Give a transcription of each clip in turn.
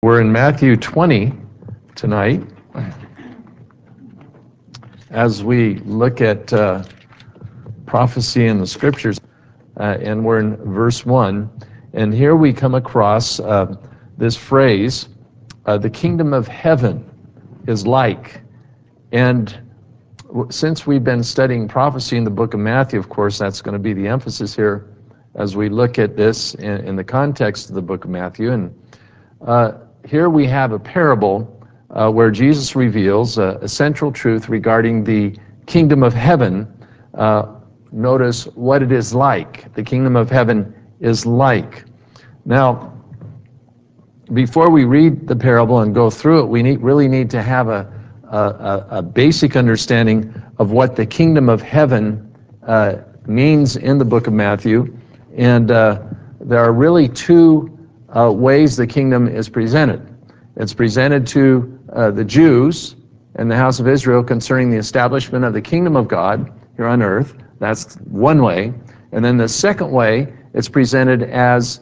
We're in Matthew 20 tonight as we look at prophecy in the scriptures, and we're in verse 1. And here we come across this phrase, the kingdom of heaven is like. And since we've been studying prophecy in the book of Matthew, of course, that's going to be the emphasis here as we look at this in the context of the book of Matthew. And here we have a parable where Jesus reveals a central truth regarding the kingdom of heaven. Notice what it is like. The kingdom of heaven is like. Now, before we read the parable and go through it, we really need to have a basic understanding of what the kingdom of heaven means in the book of Matthew. And there are really two ways the kingdom is presented. It's presented to the Jews and the house of Israel concerning the establishment of the kingdom of God here on earth. That's one way. And then the second way, it's presented as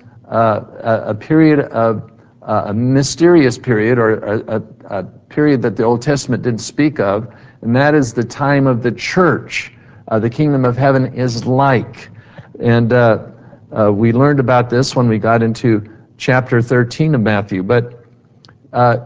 a period of a mysterious period, or a period that the Old Testament didn't speak of, and that is the time of the church. The kingdom of heaven is like. And we learned about this when we got into chapter 13 of Matthew. But I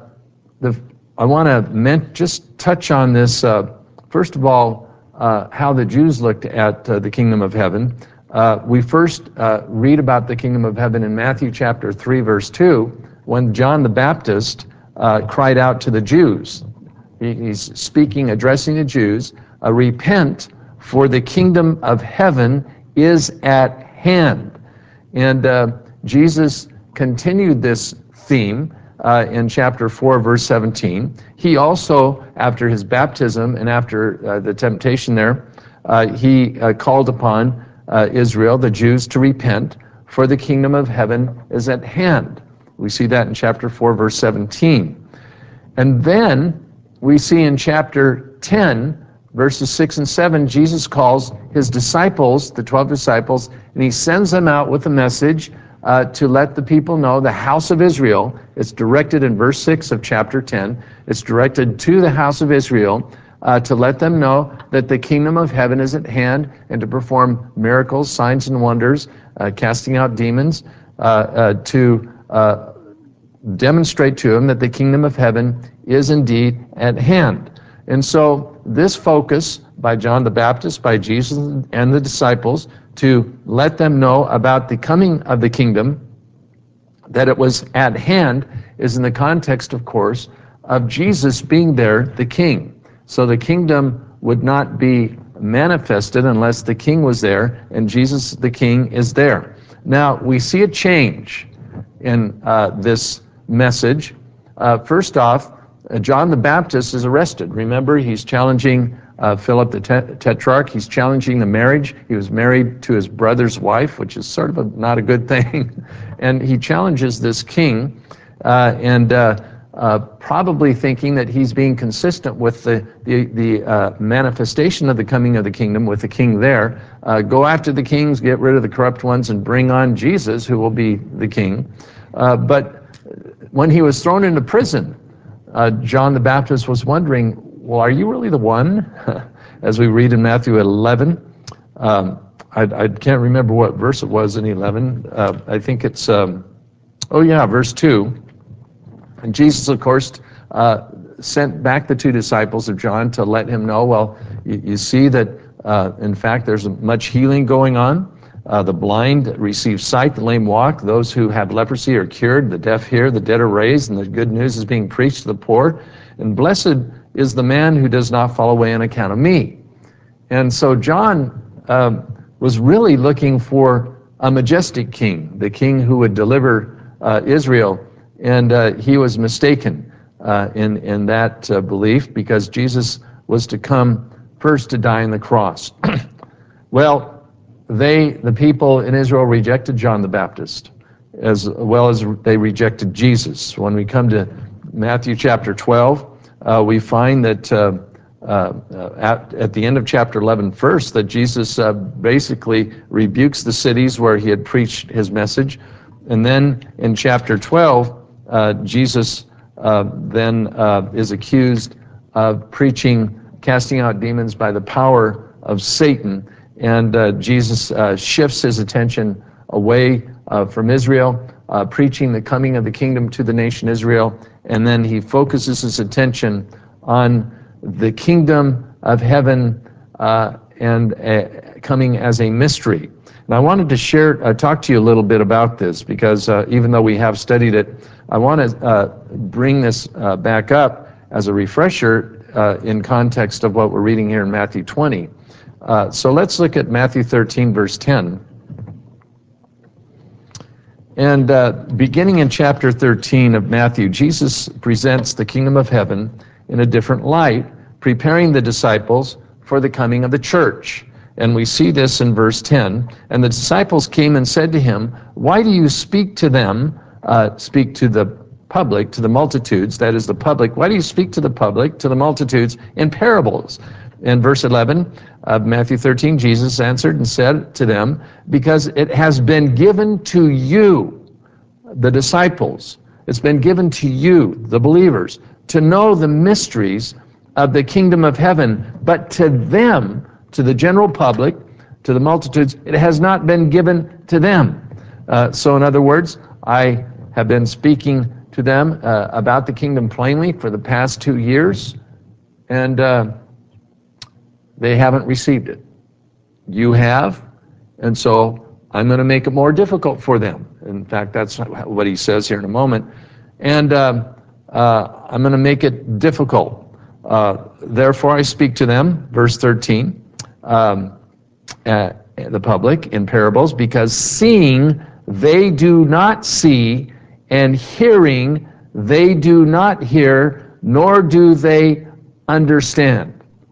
want to just touch on this, first of all, how the Jews looked at the kingdom of heaven. We first read about the kingdom of heaven in Matthew chapter 3, verse 2, when John the Baptist cried out to the Jews. He's speaking, addressing the Jews, repent, for the kingdom of heaven is at hand. And Jesus continued this theme in chapter 4, verse 17. He also, after his baptism and after the temptation there, he called upon Israel, the Jews, to repent, for the kingdom of heaven is at hand. We see that in chapter 4, verse 17. And then we see in chapter 10, verses 6 and 7, Jesus calls his disciples, the 12 disciples, and he sends them out with a message to let the people know, the house of Israel. It's directed in verse 6 of chapter 10. It's directed to the house of Israel to let them know that the kingdom of heaven is at hand, and to perform miracles, signs, and wonders, casting out demons, to demonstrate to them that the kingdom of heaven is indeed at hand. And so this focus by John the Baptist, by Jesus and the disciples, to let them know about the coming of the kingdom, that it was at hand, is in the context, of course, of Jesus being there, the king. So the kingdom would not be manifested unless the king was there, and Jesus, the king, is there. Now, we see a change in this message. First off, John the Baptist is arrested. Remember, he's challenging Philip the Tetrarch. He's challenging the marriage. He was married to his brother's wife, which is sort of not a good thing. And he challenges this king, and probably thinking that he's being consistent with the manifestation of the coming of the kingdom, with the king there. Go after the kings, get rid of the corrupt ones, and bring on Jesus, who will be the king. But when he was thrown into prison, John the Baptist was wondering, well, are you really the one? As we read in Matthew 11, I can't remember what verse it was in 11. I think it's, verse 2. And Jesus, of course, sent back the two disciples of John to let him know, well, you see that, in fact, there's much healing going on. The blind receive sight, the lame walk, those who have leprosy are cured, the deaf hear, the dead are raised, and the good news is being preached to the poor. And blessed is the man who does not fall away on account of me. And so John was really looking for a majestic king, the king who would deliver Israel. And he was mistaken in that belief, because Jesus was to come first to die on the cross. Well, the people in Israel rejected John the Baptist, as well as they rejected Jesus. When we come to Matthew chapter 12, we find that at the end of chapter 11 first, that Jesus basically rebukes the cities where he had preached his message. And then in chapter 12, Jesus then is accused of preaching, casting out demons by the power of Satan, and Jesus shifts his attention away from Israel, preaching the coming of the kingdom to the nation Israel, and then he focuses his attention on the kingdom of heaven and coming as a mystery. And I wanted to talk to you a little bit about this because even though we have studied it, I want to bring this back up as a refresher in context of what we're reading here in Matthew 20. So let's look at Matthew 13, verse 10. And beginning in chapter 13 of Matthew, Jesus presents the kingdom of heaven in a different light, preparing the disciples for the coming of the church. And we see this in verse 10. And the disciples came and said to him, "Why do you speak to them," speak to the public, to the multitudes, that is the public, "why do you speak to the public, to the multitudes, in parables?" In verse 11 of Matthew 13, Jesus answered and said to them, "Because it has been given to you," the disciples, "it's been given to you," the believers, "to know the mysteries of the kingdom of heaven, but to them," to the general public, to the multitudes, "it has not been given to them." So in other words, I have been speaking to them about the kingdom plainly for the past 2 years, and they haven't received it. You have, and so I'm going to make it more difficult for them. In fact, that's what he says here in a moment. And I'm going to make it difficult. Therefore I speak to them, verse 13, the public in parables, because seeing they do not see, and hearing they do not hear, nor do they understand.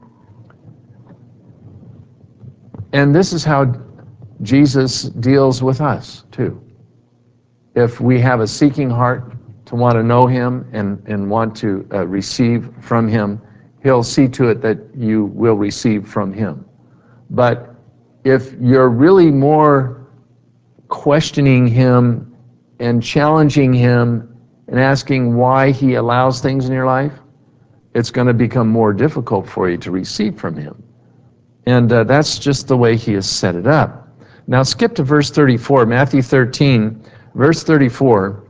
And this is how Jesus deals with us too. If we have a seeking heart to want to know him and want to receive from him, he'll see to it that you will receive from him. But if you're really more questioning him and challenging him and asking why he allows things in your life, it's going to become more difficult for you to receive from him. And that's just the way he has set it up. Now skip to verse 34, Matthew 13, verse 34.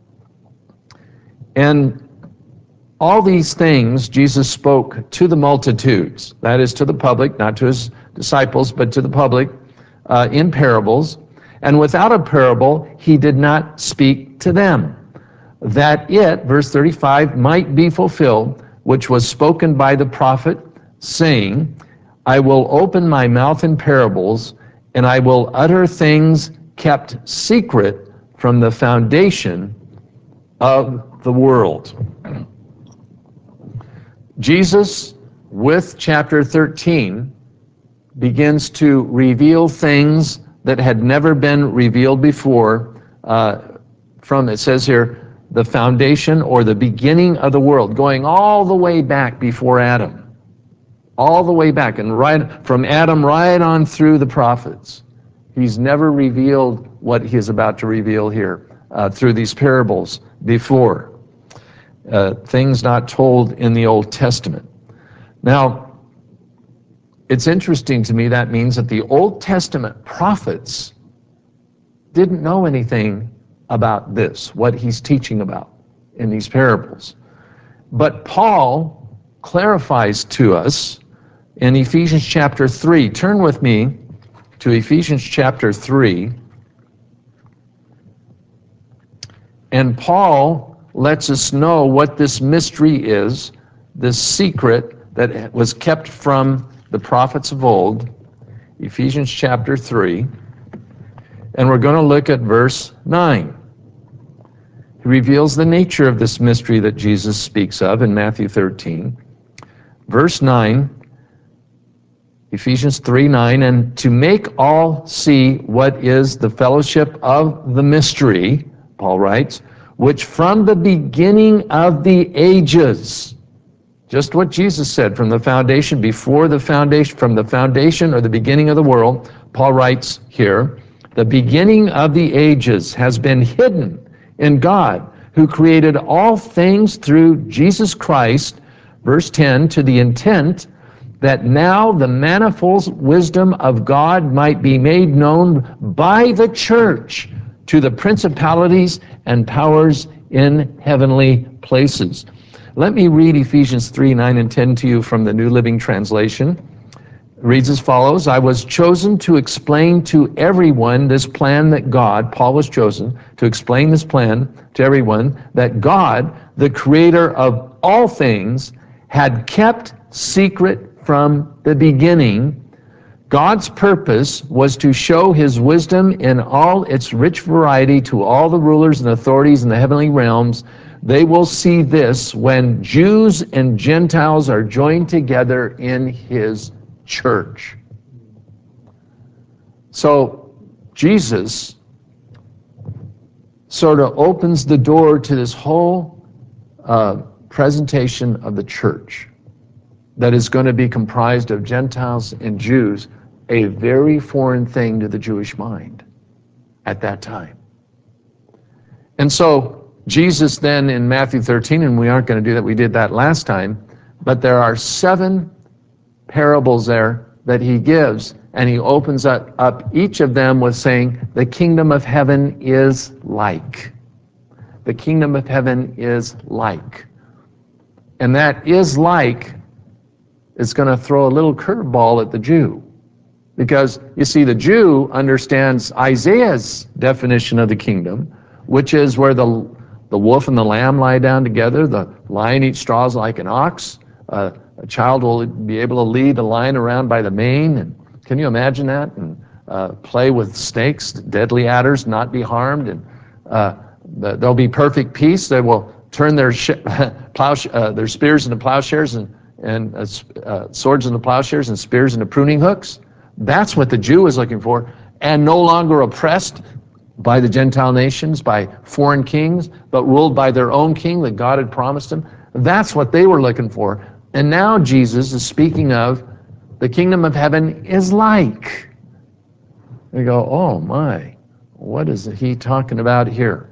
And all these things Jesus spoke to the multitudes, that is to the public, not to his disciples, but to the public, in parables. And without a parable, he did not speak to them, that it, verse 35, might be fulfilled, which was spoken by the prophet, saying, "I will open my mouth in parables, and I will utter things kept secret from the foundation of the world." Jesus, with chapter 13, begins to reveal things that had never been revealed before from, it says here, the foundation or the beginning of the world, going all the way back before Adam. All the way back, and right from Adam right on through the prophets. He's never revealed what he is about to reveal here through these parables before. Things not told in the Old Testament. Now, it's interesting to me, that means that the Old Testament prophets didn't know anything about this, what he's teaching about in these parables. But Paul clarifies to us in Ephesians chapter 3. Turn with me to Ephesians chapter 3. And Paul lets us know what this mystery is, this secret that was kept from the prophets of old. Ephesians chapter 3. And we're going to look at verse 9. He reveals the nature of this mystery that Jesus speaks of in Matthew 13. Verse 9, Ephesians 3:9, "And to make all see what is the fellowship of the mystery," Paul writes, "which from the beginning of the ages," just what Jesus said from the foundation, before the foundation, from the foundation or the beginning of the world, Paul writes here, "the beginning of the ages has been hidden in God, who created all things through Jesus Christ, verse 10, to the intent that now the manifold wisdom of God might be made known by the church to the principalities and powers in heavenly places. Let me read Ephesians 3, 9, and 10 to you from the New Living Translation. It reads as follows: I was chosen to explain to everyone this plan that God, Paul was chosen to explain this plan to everyone that God, the creator of all things, had kept secret from the beginning. God's purpose was to show his wisdom in all its rich variety to all the rulers and authorities in the heavenly realms. They will see this when Jews and Gentiles are joined together in his church. So Jesus sort of opens the door to this whole presentation of the church that is going to be comprised of Gentiles and Jews, a very foreign thing to the Jewish mind at that time. And so Jesus then in Matthew 13, and we aren't going to do that, we did that last time, but there are 7 parables there that he gives, and he opens up each of them with saying, the kingdom of heaven is like. The kingdom of heaven is like. And that is like is going to throw a little curveball at the Jew. Because, you see, the Jew understands Isaiah's definition of the kingdom, which is where the wolf and the lamb lie down together, the lion eats straws like an ox, a child will be able to lead the lion around by the mane. And can you imagine that? And play with snakes, deadly adders, not be harmed. And there'll be perfect peace. They will turn their spears into plowshares and swords into plowshares and spears into pruning hooks. That's what the Jew is looking for, and no longer oppressed by the Gentile nations, by foreign kings, but ruled by their own king that God had promised them. That's what they were looking for. And now Jesus is speaking of the kingdom of heaven is like. They go, oh my, what is he talking about here?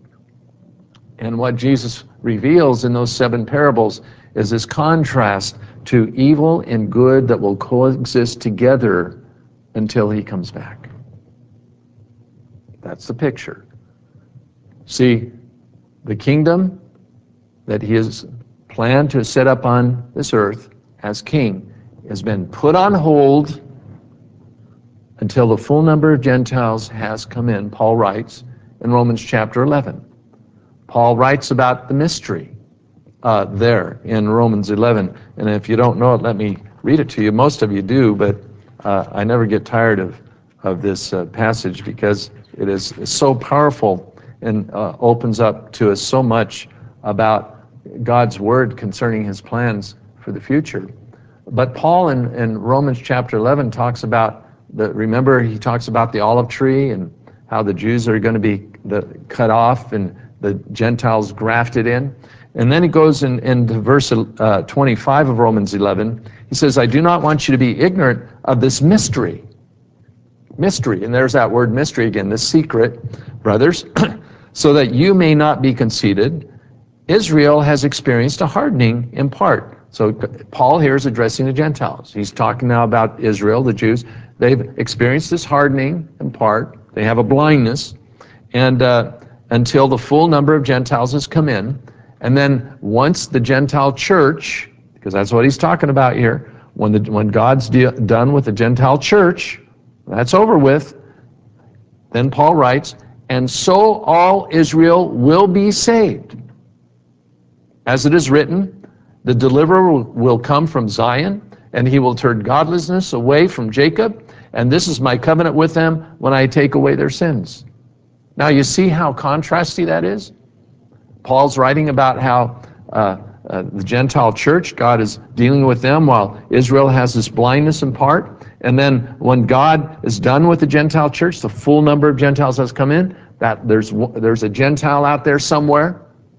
And what Jesus reveals in those 7 parables is this contrast to evil and good that will coexist together until he comes back. That's the picture. See, the kingdom that he has planned to set up on this earth as king has been put on hold until the full number of Gentiles has come in, Paul writes in Romans chapter 11. Paul writes about the mystery there in Romans 11. And if you don't know it, let me read it to you. Most of you do, but I never get tired of this passage because it is so powerful and opens up to us so much about God's word concerning his plans for the future. But Paul in Romans chapter 11 talks about, remember he talks about the olive tree and how the Jews are going to be cut off and the Gentiles grafted in. And then he goes into verse 25 of Romans 11. He says, I do not want you to be ignorant of this mystery. Mystery, and there's that word mystery again, this secret, brothers, so that you may not be conceited. Israel has experienced a hardening in part. So Paul here is addressing the Gentiles. He's talking now about Israel, the Jews. They've experienced this hardening in part. They have a blindness. And until the full number of Gentiles has come in. And then once the Gentile church, because that's what he's talking about here, when God's done with the Gentile church, that's over with, then Paul writes, and so all Israel will be saved. As it is written, the deliverer will come from Zion, and he will turn godlessness away from Jacob, and this is my covenant with them when I take away their sins. Now you see how contrasty that is? Paul's writing about how the Gentile church, God is dealing with them while Israel has this blindness in part. And then when God is done with the Gentile church, the full number of Gentiles has come in, that there's a Gentile out there somewhere.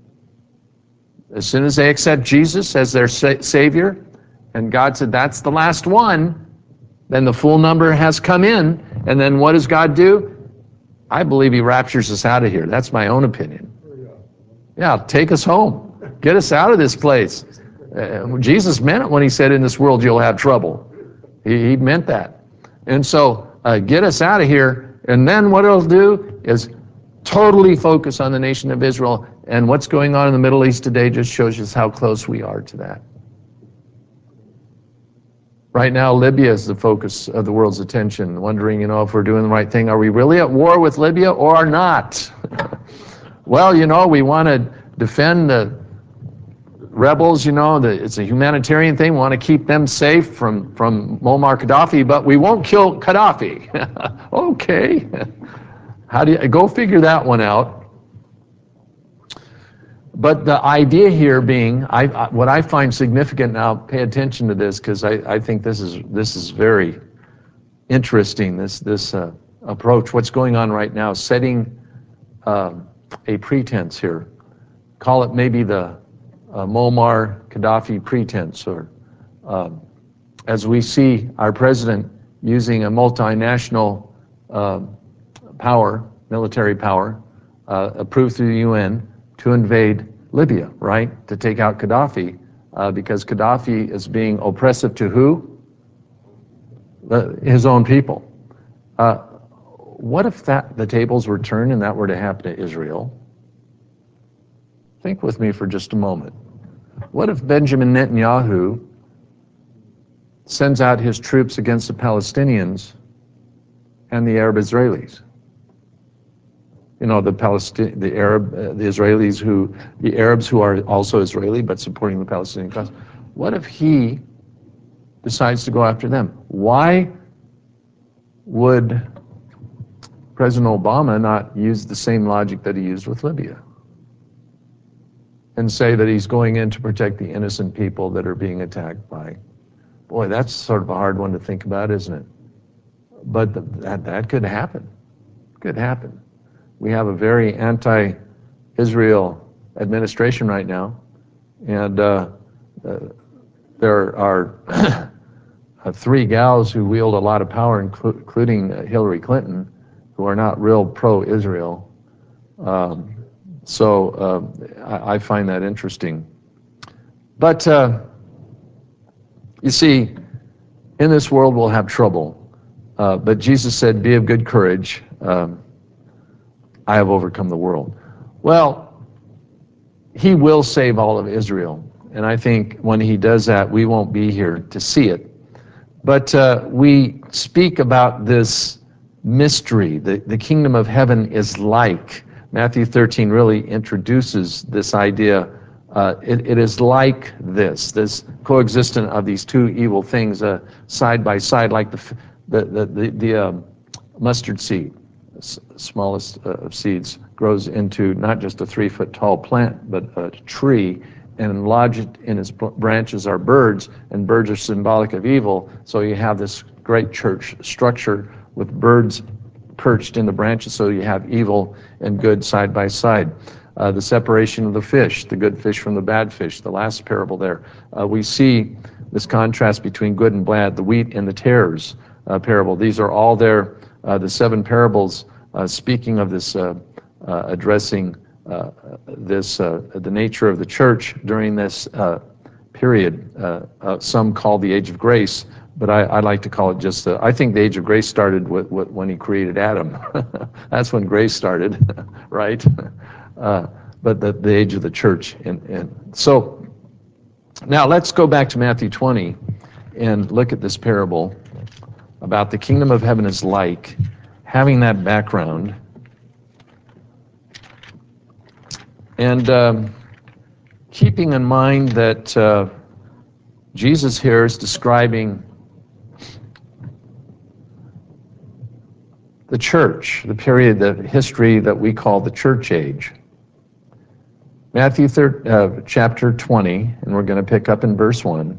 As soon as they accept Jesus as their Savior, and God said that's the last one, then the full number has come in. And then what does God do? I believe he raptures us out of here. That's my own opinion. Yeah, take us home. Get us out of this place. Jesus meant it when he said, in this world you'll have trouble. He meant that. And so get us out of here. And then what it'll do is totally focus on the nation of Israel. And what's going on in the Middle East today just shows us how close we are to that. Right now, Libya is the focus of the world's attention, wondering, if we're doing the right thing. Are we really at war with Libya or not? Well, we want to defend the rebels, it's a humanitarian thing. We want to keep them safe from Muammar Gaddafi, but we won't kill Gaddafi. Okay. How do you go figure that one out? But the idea here being, what I find significant now, pay attention to this, because I think this is very interesting, this approach. What's going on right now, setting a pretense here. Call it maybe the Muammar Gaddafi pretense, or as we see our president using a multinational power, military power, approved through the UN, to invade Libya, right? To take out Gaddafi, because Gaddafi is being oppressive to who? His own people. What if the tables were turned and that were to happen to Israel? Think with me for just a moment. What if Benjamin Netanyahu sends out his troops against the Palestinians and the Arab Israelis? The Arabs who are also Israeli but supporting the Palestinian cause. What if he decides to go after them? Why would President Obama not use the same logic that he used with Libya and say that he's going in to protect the innocent people that are being attacked by? Boy, that's sort of a hard one to think about, isn't it? But that could happen. Could happen. We have a very anti-Israel administration right now, and there are three gals who wield a lot of power, including Hillary Clinton, who are not real pro-Israel. So I find that interesting. But you see, in this world we'll have trouble. But Jesus said, be of good courage. I have overcome the world. Well, he will save all of Israel. And I think when he does that, we won't be here to see it. But we speak about this mystery. The kingdom of heaven is like. Matthew 13 really introduces this idea. It is like this coexistence of these two evil things side by side, like the mustard seed. Smallest of seeds, grows into not just a 3-foot tall plant, but a tree, and lodged in its branches are birds, and birds are symbolic of evil. So you have this great church structure with birds perched in the branches, so you have evil and good side by side. The separation of the fish, the good fish from the bad fish, the last parable there. We see this contrast between good and bad, the wheat and the tares parable. These are all there. The 7 parables speaking of this, addressing the nature of the church during this period. Some call the age of grace, but I like to call it just I think the age of grace started when he created Adam. That's when grace started, right? But the age of the church. And so now let's go back to Matthew 20 and look at this parable about the kingdom of heaven is like, having that background. And keeping in mind that Jesus here is describing the church, the period, the history that we call the church age. Matthew chapter 20, and we're going to pick up in verse 1.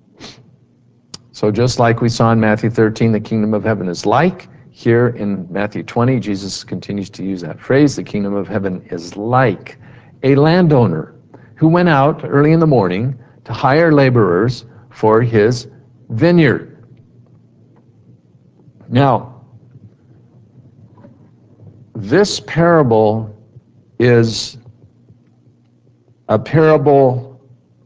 So just like we saw in Matthew 13, the kingdom of heaven is like, here in Matthew 20, Jesus continues to use that phrase, the kingdom of heaven is like a landowner who went out early in the morning to hire laborers for his vineyard. Now, this parable is a parable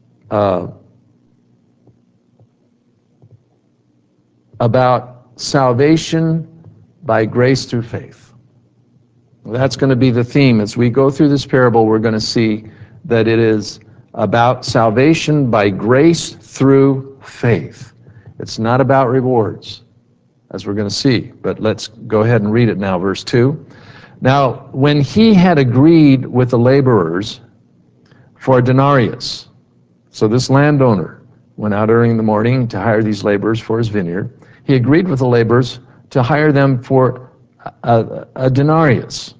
about salvation by grace through faith. That's going to be the theme. As we go through this parable, we're going to see that it is about salvation by grace through faith. It's not about rewards, as we're going to see. But let's go ahead and read it now, verse 2. Now, when he had agreed with the laborers for a denarius, so this landowner went out early in the morning to hire these laborers for his vineyard. He agreed with the laborers to hire them for a denarius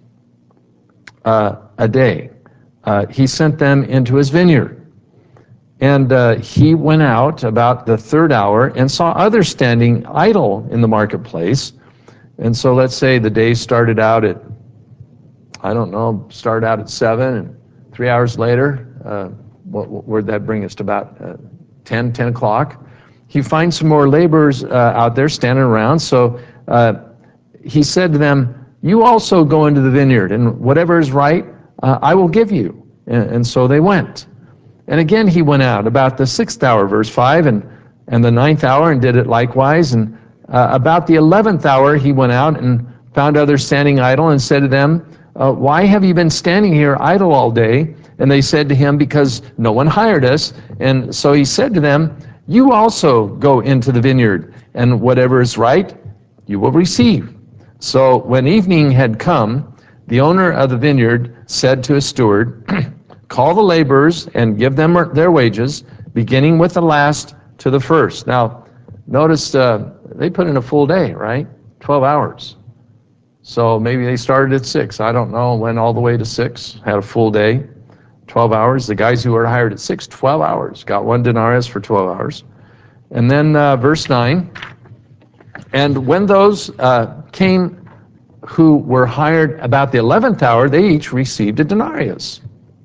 a day. He sent them into his vineyard. And he went out about the third hour and saw others standing idle in the marketplace. And so let's say the day started out at, started out at 7, and 3 hours later, where'd that bring us to? About 10 o'clock. He finds some more laborers out there standing around. So he said to them, you also go into the vineyard, and whatever is right, I will give you. And so they went. And again he went out about the 6th hour, verse 5, and the 9th hour, and did it likewise. And about the 11th hour he went out and found others standing idle, and said to them, why have you been standing here idle all day? And they said to him, because no one hired us. And so he said to them, you also go into the vineyard, and whatever is right, you will receive. So when evening had come, the owner of the vineyard said to his steward, call the laborers and give them their wages, beginning with the last to the first. Now, notice they put in a full day, right? 12 hours. So maybe they started at 6. I don't know, went all the way to 6, had a full day. 12 hours. The guys who were hired at 6, 12 hours, got 1 denarius for 12 hours. And then verse 9, and when those came who were hired about the 11th hour, they each received a denarius.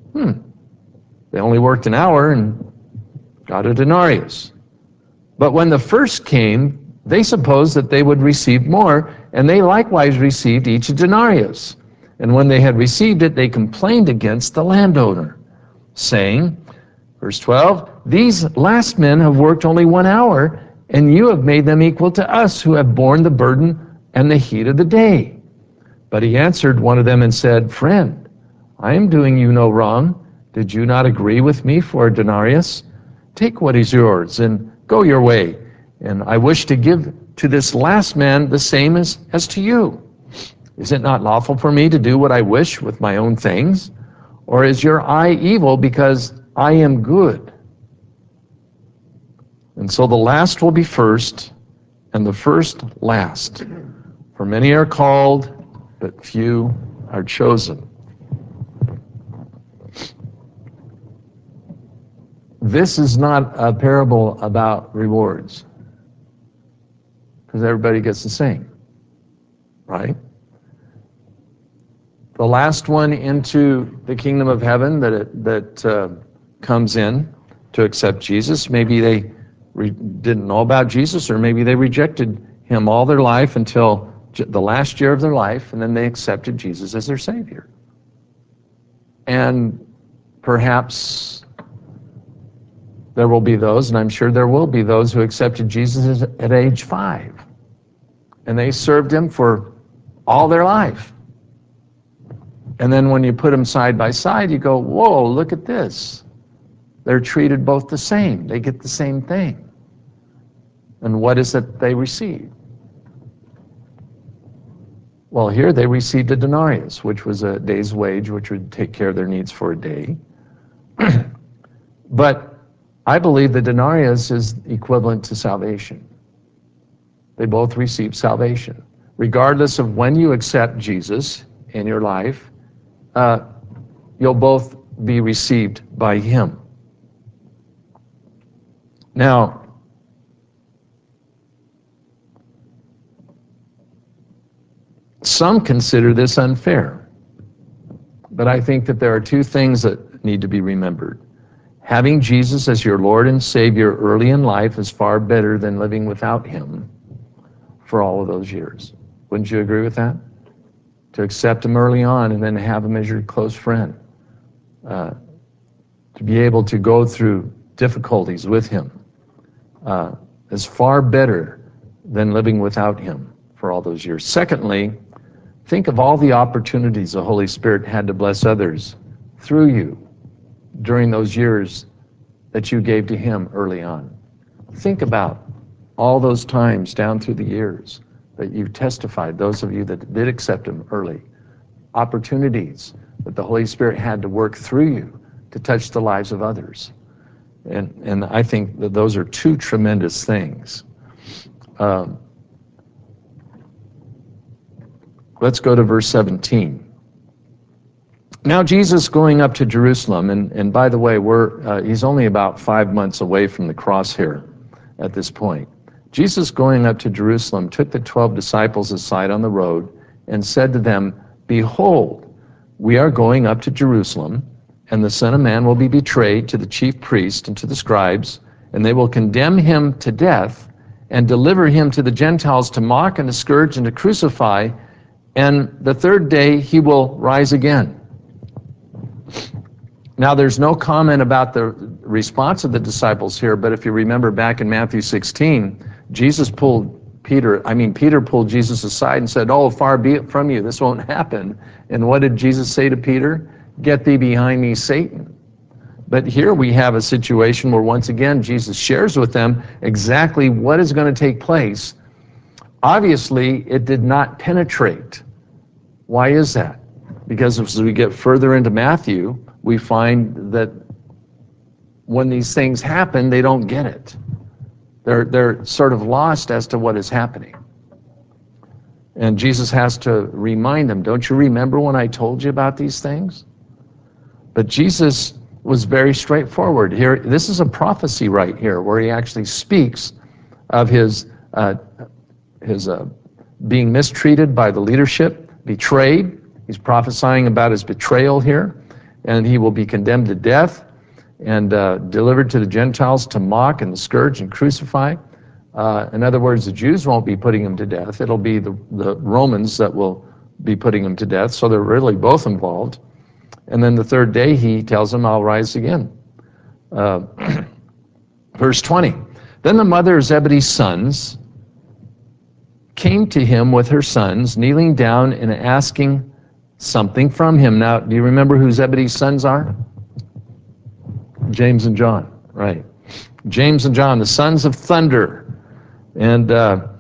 They only worked an hour and got a denarius. But when the first came, they supposed that they would receive more, and they likewise received each a denarius. And when they had received it, they complained against the landowner, saying, verse 12, these last men have worked only 1 hour, and you have made them equal to us, who have borne the burden and the heat of the day. But he answered one of them and said, friend, I am doing you no wrong. Did you not agree with me for a denarius? Take what is yours and go your way. And I wish to give to this last man the same as to you. Is it not lawful for me to do what I wish with my own things? Or is your eye evil because I am good? And so the last will be first, and the first last. For many are called, but few are chosen. This is not a parable about rewards, because everybody gets the same, right? The last one into the kingdom of heaven that comes in to accept Jesus, maybe they didn't know about Jesus, or maybe they rejected him all their life until the last year of their life, and then they accepted Jesus as their Savior. And perhaps there will be those, and I'm sure there will be those, who accepted Jesus at age 5, and they served him for all their life. And then when you put them side by side, you go, whoa, look at this. They're treated both the same. They get the same thing. And what is it they receive? Well, here they received a denarius, which was a day's wage, which would take care of their needs for a day. But I believe the denarius is equivalent to salvation. They both receive salvation. Regardless of when you accept Jesus in your life, you'll both be received by him. Now, some consider this unfair, but I think that there are 2 things that need to be remembered. Having Jesus as your Lord and Savior early in life is far better than living without him for all of those years. Wouldn't you agree with that? To accept him early on and then have him as your close friend. to be able to go through difficulties with him is far better than living without him for all those years. Secondly, think of all the opportunities the Holy Spirit had to bless others through you during those years that you gave to him early on. Think about all those times down through the years that you testified, those of you that did accept him early, opportunities that the Holy Spirit had to work through you to touch the lives of others. And I think that those are two tremendous things. Let's go to verse 17. Now Jesus going up to Jerusalem, and by the way, he's only about 5 months away from the cross here at this point. Jesus going up to Jerusalem took the 12 disciples aside on the road and said to them, "Behold, we are going up to Jerusalem, and the Son of Man will be betrayed to the chief priests and to the scribes, and they will condemn him to death and deliver him to the Gentiles to mock and to scourge and to crucify, and the third day he will rise again." Now, there's no comment about the response of the disciples here, but if you remember back in Matthew 16, Peter pulled Jesus aside and said, "Oh, far be it from you, this won't happen." And what did Jesus say to Peter? "Get thee behind me, Satan." But here we have a situation where once again Jesus shares with them exactly what is going to take place. Obviously, it did not penetrate. Why is that? Because as we get further into Matthew, we find that when these things happen, they don't get it. They're sort of lost as to what is happening. And Jesus has to remind them, "Don't you remember when I told you about these things?" But Jesus was very straightforward. Here, this is a prophecy right here, where he actually speaks of his being mistreated by the leadership, betrayed. He's prophesying about his betrayal here, and he will be condemned to death and delivered to the Gentiles to mock and scourge and crucify. In other words, the Jews won't be putting him to death. It'll be the Romans that will be putting him to death, so they're really both involved. And then the third day, he tells them, "I'll rise again." Verse 20, "Then the mother of Zebedee's sons came to him with her sons, kneeling down and asking something from him." Now, do you remember who Zebedee's sons are? James and John, right. James and John, the sons of thunder. And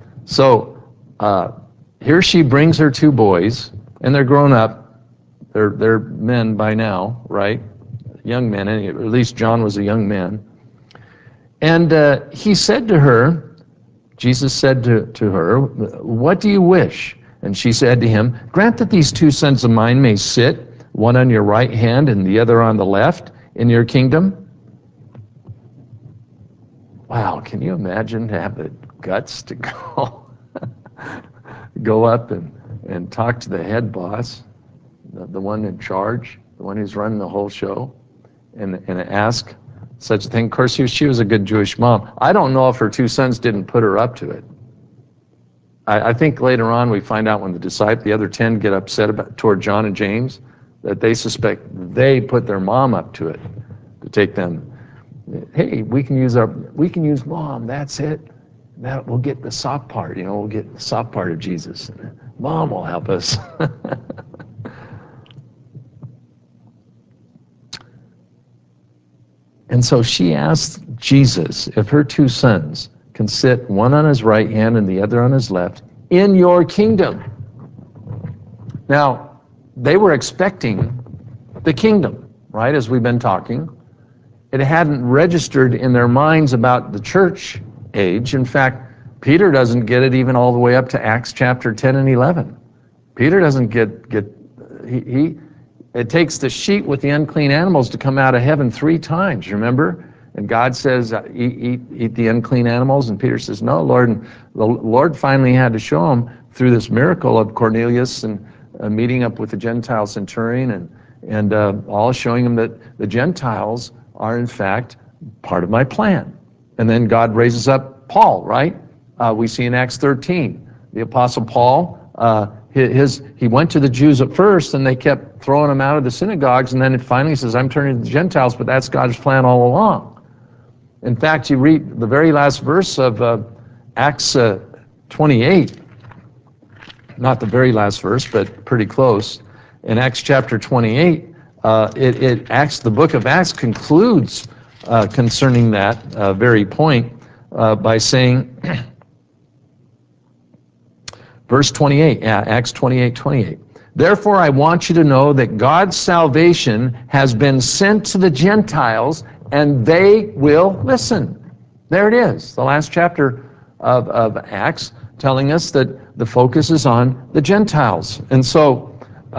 here she brings her two boys, and they're grown up. They're men by now, right? Young men, at least John was a young man. And he said to her, Jesus said to her, "What do you wish?" And she said to him, "Grant that these two sons of mine may sit, one on your right hand and the other on the left, in your kingdom." Wow, can you imagine to have the guts to go up and talk to the head boss, the one in charge, the one who's running the whole show, and ask such a thing? Of course, she was a good Jewish mom. I don't know if her two sons didn't put her up to it. I think later on we find out when the other 10 get upset toward John and James, that they suspect they put their mom up to it, to take them. "Hey, we can use mom, that's it. That we'll get the soft part, we'll get the soft part of Jesus. Mom will help us." And so she asked Jesus if her two sons can sit, one on his right hand and the other on his left, in your kingdom. Now, they were expecting the kingdom, right, as we've been talking. It hadn't registered in their minds about the church age. In fact, Peter doesn't get it even all the way up to Acts chapter 10 and 11. Peter doesn't it takes the sheet with the unclean animals to come out of heaven 3 times, remember? And God says, eat the unclean animals, and Peter says, "No, Lord." And the Lord finally had to show him through this miracle of Cornelius and meeting up with the Gentile centurion and all showing him that the Gentiles are in fact part of my plan. And then God raises up Paul, right? We see in Acts 13, the Apostle Paul He went to the Jews at first, and they kept throwing him out of the synagogues, and then it finally says, I'm turning to the Gentiles, but that's God's plan all along. In fact, you read the very last verse of Acts 28, not the very last verse, but pretty close. In Acts chapter 28, the book of Acts concludes concerning that very point by saying, verse 28, Acts 28:28. Therefore, I want you to know that God's salvation has been sent to the Gentiles, and they will listen. There it is, the last chapter of Acts, telling us that the focus is on the Gentiles. And so,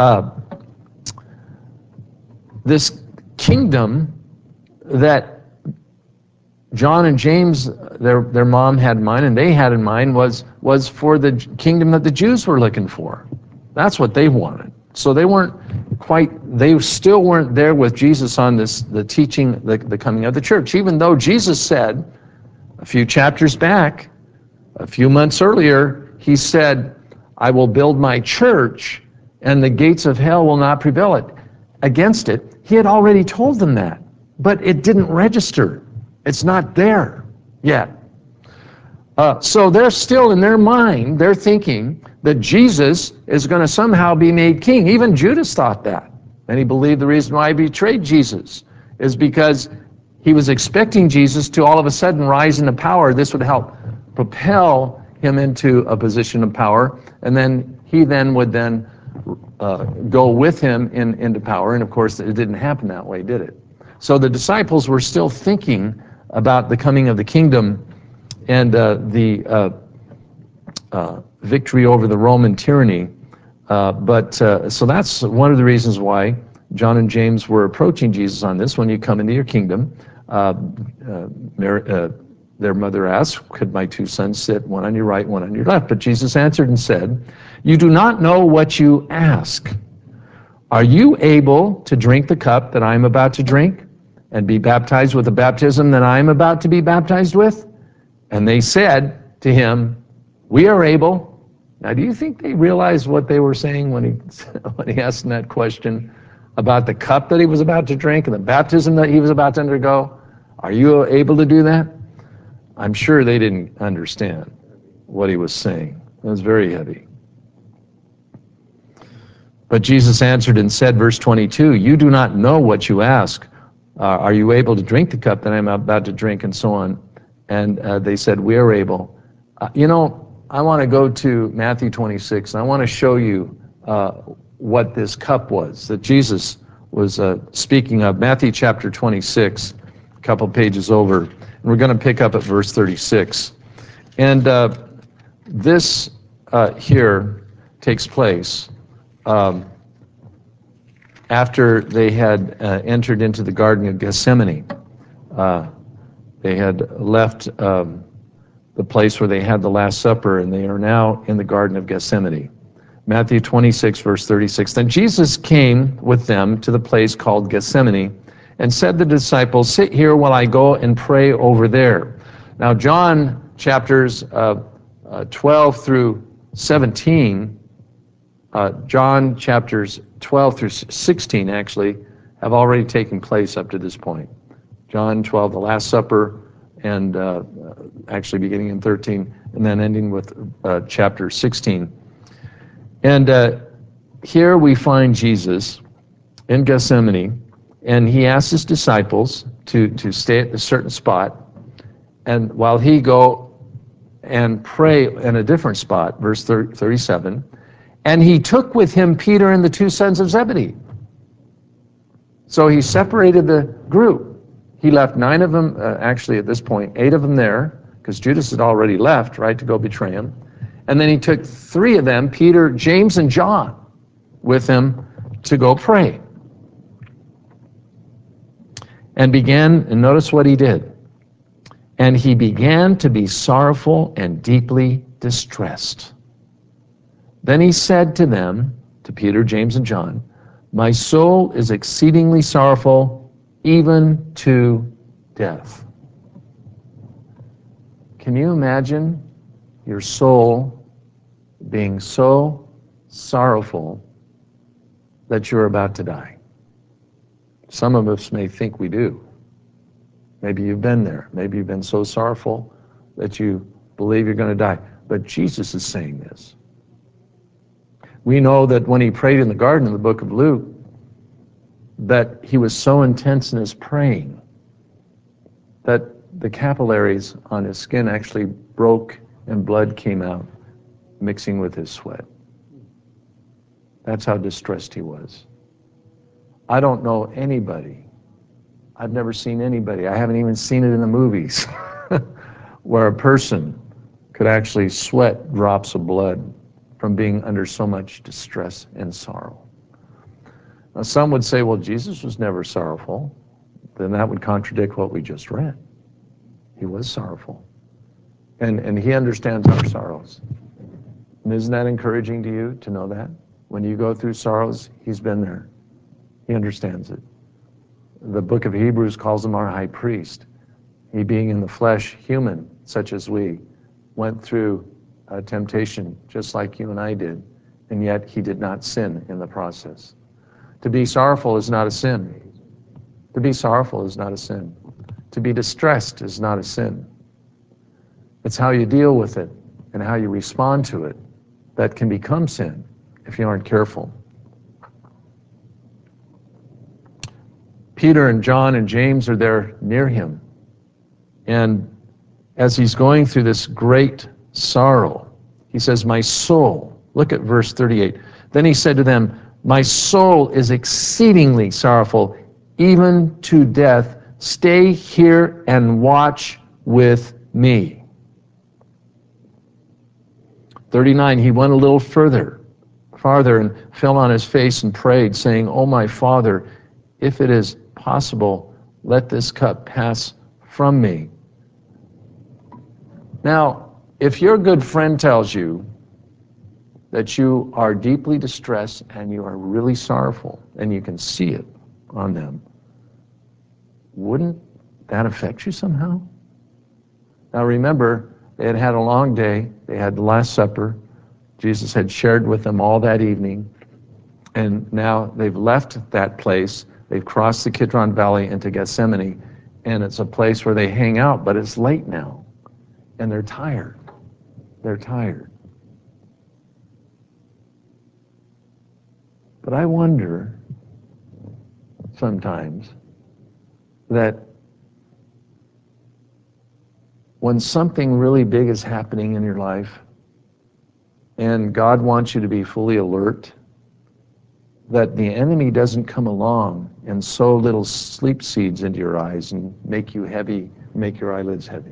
this kingdom that John and James, their mom had in mind, and they had in mind, was for the kingdom that the Jews were looking for. That's what they wanted. So they still weren't there with Jesus on the teaching, the coming of the church, even though Jesus said a few chapters back, a few months earlier, he said, I will build my church, and the gates of hell will not prevail against it. He had already told them that, but it didn't register. It's not there yet. So they're still in their mind, they're thinking that Jesus is going to somehow be made king. Even Judas thought that. And he believed the reason why he betrayed Jesus is because he was expecting Jesus to all of a sudden rise into power. This would help propel him into a position of power, and then he would go with him into power. And of course, it didn't happen that way, did it? So the disciples were still thinking about the coming of the kingdom and the victory over the Roman tyranny. So that's one of the reasons why John and James were approaching Jesus on this. When you come into your kingdom, their mother asked, could my two sons sit, one on your right, one on your left? But Jesus answered and said, you do not know what you ask. Are you able to drink the cup that I am about to drink, and be baptized with the baptism that I am about to be baptized with? And they said to him, we are able. Now, do you think they realized what they were saying when he asked them that question about the cup that he was about to drink and the baptism that he was about to undergo? Are you able to do that? I'm sure they didn't understand what he was saying. It was very heavy. But Jesus answered and said, verse 22, you do not know what you ask. Are you able to drink the cup that I'm about to drink, and so on? And they said, we are able. I want to go to Matthew 26, and I want to show you what this cup was that Jesus was speaking of. Matthew chapter 26, a couple pages over. And we're going to pick up at verse 36. And this here takes place after they had entered into the Garden of Gethsemane. They had left the place where they had the Last Supper, and they are now in the Garden of Gethsemane. Matthew 26, verse 36. Then Jesus came with them to the place called Gethsemane, and said to the disciples, sit here while I go and pray over there. Now, John chapters 12 through 17, John chapters 12 through 16 actually have already taken place up to this point. John 12, the Last Supper, and actually beginning in 13, and then ending with chapter 16. And here we find Jesus in Gethsemane, and he asks his disciples to stay at a certain spot, and while he go and pray in a different spot, verse 37, and he took with him Peter and the two sons of Zebedee. So he separated the group. He left 9 of them, actually at this point, 8 of them there, because Judas had already left, right, to go betray him. And then he took 3 of them, Peter, James, and John, with him to go pray. And notice what he did. And he began to be sorrowful and deeply distressed. Then he said to them, to Peter, James, and John, my soul is exceedingly sorrowful, even to death. Can you imagine your soul being so sorrowful that you're about to die? Some of us may think we do. Maybe you've been there. Maybe you've been so sorrowful that you believe you're going to die. But Jesus is saying this. We know that when he prayed in the garden in the book of Luke, that he was so intense in his praying that the capillaries on his skin actually broke and blood came out, mixing with his sweat. That's how distressed he was. I don't know anybody, I've never seen anybody, I haven't even seen it in the movies, where a person could actually sweat drops of blood from being under so much distress and sorrow. Now, some would say, well, Jesus was never sorrowful. Then that would contradict what we just read. He was sorrowful. And he understands our sorrows. And isn't that encouraging to you to know that? When you go through sorrows, he's been there. He understands it. The book of Hebrews calls him our high priest. He, being in the flesh, human, such as we, went through temptation just like you and I did, and yet he did not sin in the process. To be sorrowful is not a sin. To be sorrowful is not a sin. To be distressed is not a sin. It's how you deal with it and how you respond to it that can become sin if you aren't careful. Peter and John and James are there near him. And as he's going through this great sorrow, he says, my soul, look at verse 38. Then he said to them, my soul is exceedingly sorrowful, even to death. Stay here and watch with me. 39, he went a little farther and fell on his face and prayed, saying, O my Father, if it is possible, let this cup pass from me. Now, if your good friend tells you that you are deeply distressed and you are really sorrowful, and you can see it on them, wouldn't that affect you somehow? Now remember, they had had a long day. They had the Last Supper. Jesus had shared with them all that evening. And now they've left that place. They've crossed the Kidron Valley into Gethsemane. And it's a place where they hang out, but it's late now. And they're tired. They're tired. But I wonder sometimes that when something really big is happening in your life and God wants you to be fully alert, that the enemy doesn't come along and sow little sleep seeds into your eyes and make you heavy, make your eyelids heavy.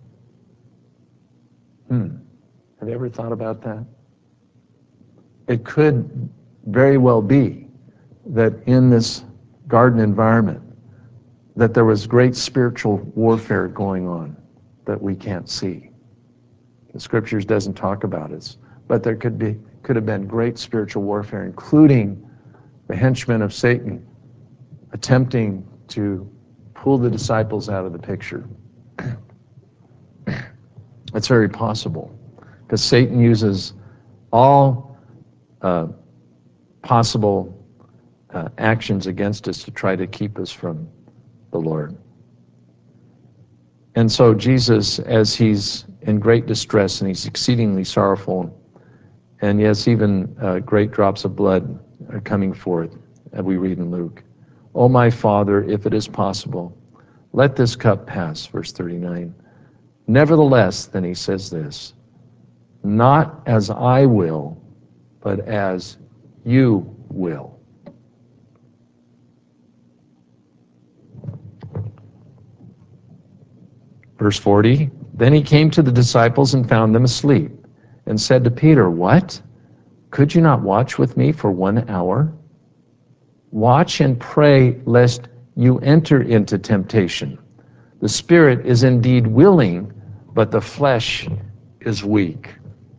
Have you ever thought about that? It could very well be that in this garden environment that there was great spiritual warfare going on that we can't see. The scriptures doesn't talk about it, but there could have been great spiritual warfare, including the henchmen of Satan attempting to pull the disciples out of the picture. It's very possible, because Satan uses all possible actions against us to try to keep us from the Lord. And so Jesus, as he's in great distress and he's exceedingly sorrowful, and yes, even great drops of blood are coming forth, as we read in Luke. O my Father, if it is possible, let this cup pass, verse 39. Nevertheless, then he says this, not as I will, but as you will. Verse 40, then he came to the disciples and found them asleep, and said to Peter, what? Could you not watch with me for 1 hour? Watch and pray lest you enter into temptation. The spirit is indeed willing, but the flesh is weak.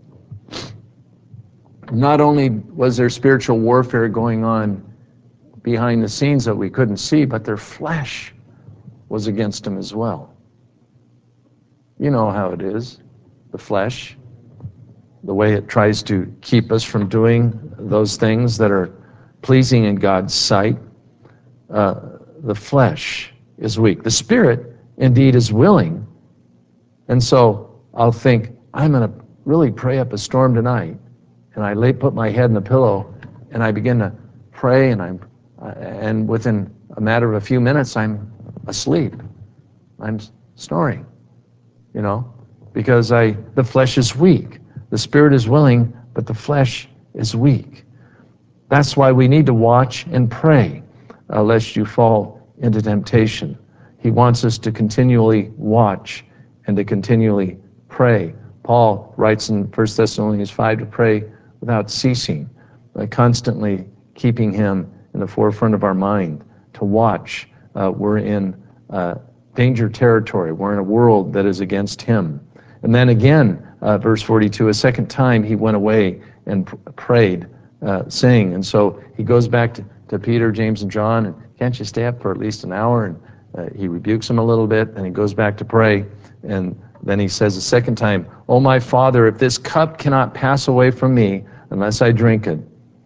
Not only was there spiritual warfare going on behind the scenes that we couldn't see, but their flesh was against them as well. You know how it is, the flesh. the way it tries to keep us from doing those things that are pleasing in God's sight. The flesh is weak. The spirit indeed is willing. And so I'll think, I'm going to really pray up a storm tonight. And I put my head in the pillow and I begin to pray, and within a matter of a few minutes, I'm asleep. I'm snoring, because the flesh is weak. The spirit is willing, but the flesh is weak. That's why we need to watch and pray, lest you fall into temptation. He wants us to continually watch and to continually pray. Paul writes in 1 Thessalonians 5 to pray without ceasing, constantly keeping him in the forefront of our mind, to watch. We're in danger territory. We're in a world that is against him. And then again, verse 42, a second time he went away and prayed, saying. And so he goes back to Peter, James, and John, and can't you stay up for at least an hour? And he rebukes them a little bit, and he goes back to pray. And then he says a second time, "Oh, my Father, if this cup cannot pass away from me unless I drink it,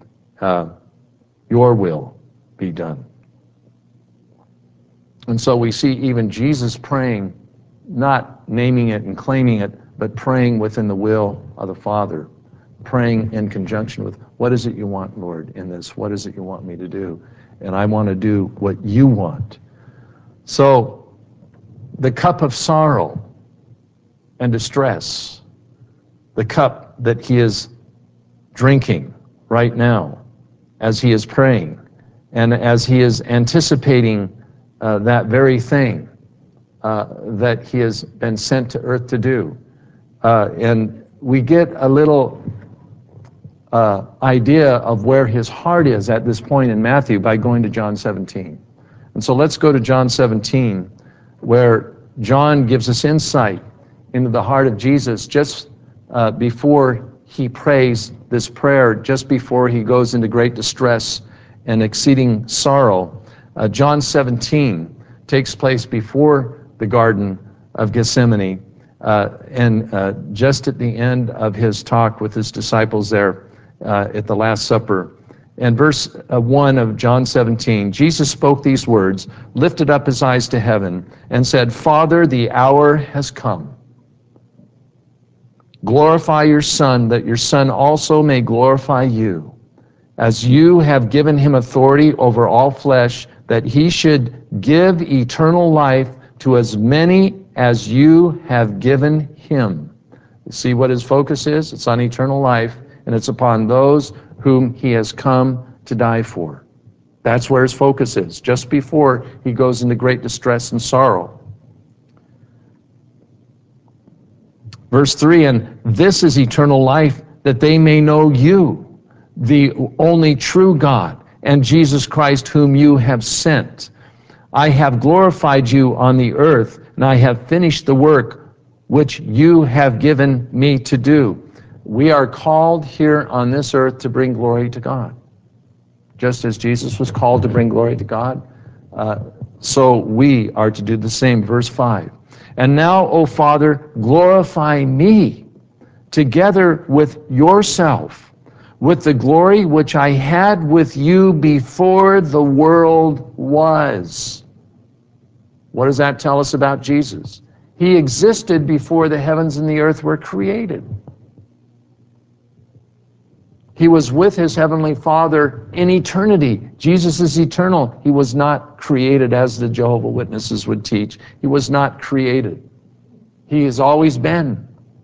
your will be done." And so we see even Jesus praying, not naming it and claiming it, but praying within the will of the Father, praying in conjunction with, what is it you want, Lord, in this? What is it you want me to do? And I want to do what you want. So the cup of sorrow and distress, the cup that he is drinking right now as he is praying and as he is anticipating that very thing that he has been sent to earth to do. And we get a little idea of where his heart is at this point in Matthew by going to John 17. And so let's go to John 17, where John gives us insight into the heart of Jesus just before he prays this prayer, just before he goes into great distress and exceeding sorrow. John 17 takes place before the Garden of Gethsemane, and just at the end of his talk with his disciples there at the Last Supper. And verse 1 of John 17, Jesus spoke these words, lifted up his eyes to heaven, and said, "Father, the hour has come. Glorify your Son, that your Son also may glorify you, as you have given him authority over all flesh, that he should give eternal life to as many as you have given him." See what his focus is? It's on eternal life, and it's upon those whom he has come to die for. That's where his focus is, just before he goes into great distress and sorrow. Verse 3, "And this is eternal life, that they may know you, the only true God, and Jesus Christ whom you have sent. I have glorified you on the earth, and I have finished the work which you have given me to do." We are called here on this earth to bring glory to God. Just as Jesus was called to bring glory to God, so we are to do the same. Verse 5, "And now, O Father, glorify me together with yourself, with the glory which I had with you before the world was." What does that tell us about Jesus? He existed before the heavens and the earth were created. He was with his heavenly Father in eternity. Jesus is eternal. He was not created, as the Jehovah's Witnesses would teach. He was not created. He has always been.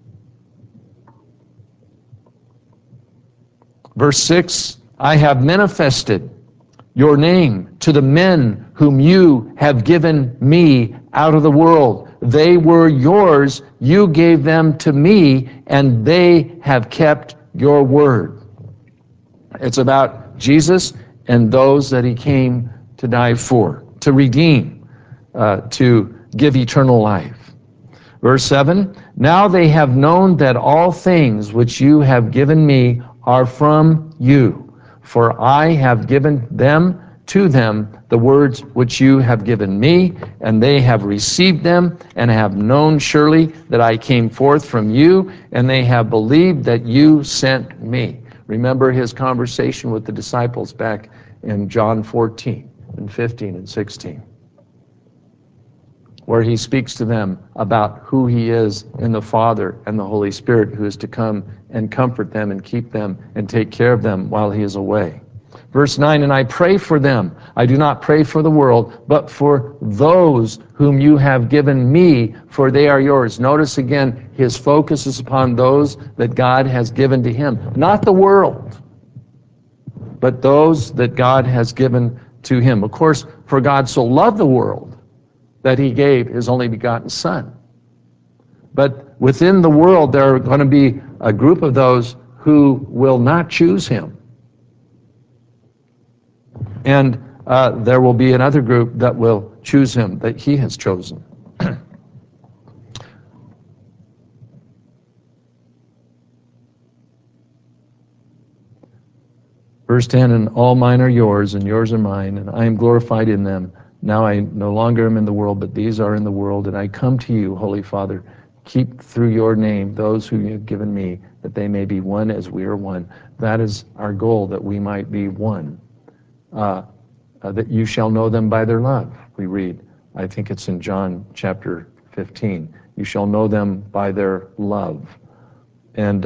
Verse 6, "I have manifested your name to the men whom you have given me out of the world. They were yours. You gave them to me, and they have kept your word." It's about Jesus and those that he came to die for, to redeem, to give eternal life. Verse 7, "Now they have known that all things which you have given me are from you, for I have given them to them the words which you have given me, and they have received them, and have known surely that I came forth from you, and they have believed that you sent me. Remember his conversation with the disciples back in John 14 and 15 and 16, where he speaks to them about who he is in the Father and the Holy Spirit, who is to come and comfort them and keep them and take care of them while he is away. Verse 9, and I pray for them. I do not pray for the world, but for those whom you have given me, for they are yours. Notice again, his focus is upon those that God has given to him. Not the world, but those that God has given to him. Of course, for God so loved the world that he gave his only begotten Son. But within the world, there are going to be a group of those who will not choose him. And there will be another group that will choose him, that he has chosen. Verse 10, and all mine are yours, and yours are mine, and I am glorified in them. Now I no longer am in the world, but these are in the world, and I come to you, Holy Father. Keep through your name those whom you have given me, that they may be one as we are one. That is our goal, that we might be one. That you shall know them by their love, we read. I think it's in John chapter 15. You shall know them by their love. And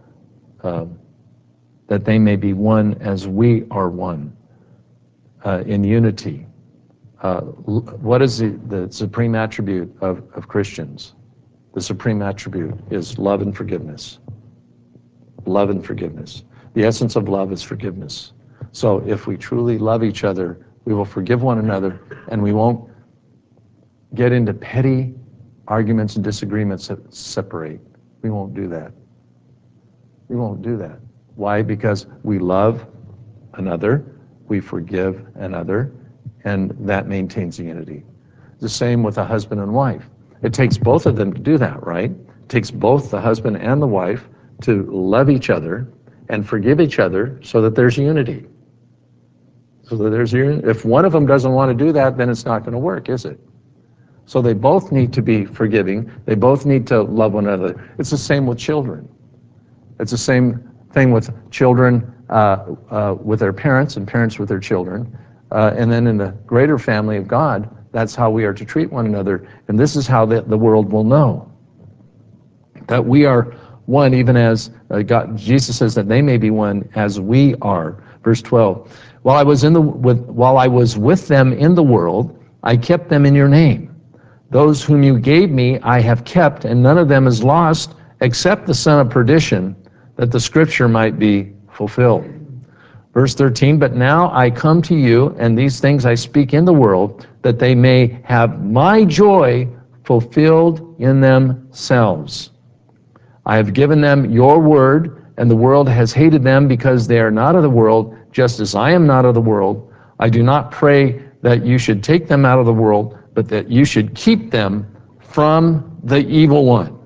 that they may be one as we are one, in unity. What is the supreme attribute of Christians? The supreme attribute is love and forgiveness. Love and forgiveness. The essence of love is forgiveness. So if we truly love each other, we will forgive one another, and we won't get into petty arguments and disagreements that separate. We won't do that. We won't do that. Why? Because we love another, we forgive another, and that maintains unity. The same with a husband and wife. It takes both of them to do that, right? It takes both the husband and the wife to love each other and forgive each other so that there's unity. So that there's unity. If one of them doesn't want to do that, then it's not going to work, is it? So they both need to be forgiving. They both need to love one another. It's the same with children. It's the same thing with children with their parents, and parents with their children. And then in the greater family of God, that's how we are to treat one another. And this is how the world will know that we are one, even as God. Jesus says that they may be one as we are. Verse 12. While I was with them in the world, I kept them in your name. Those whom you gave me I have kept, and none of them is lost except the son of perdition, that the scripture might be fulfilled. Verse 13, but now I come to you, and these things I speak in the world, that they may have my joy fulfilled in themselves. I have given them your word, and the world has hated them because they are not of the world, just as I am not of the world. I do not pray that you should take them out of the world, but that you should keep them from the evil one.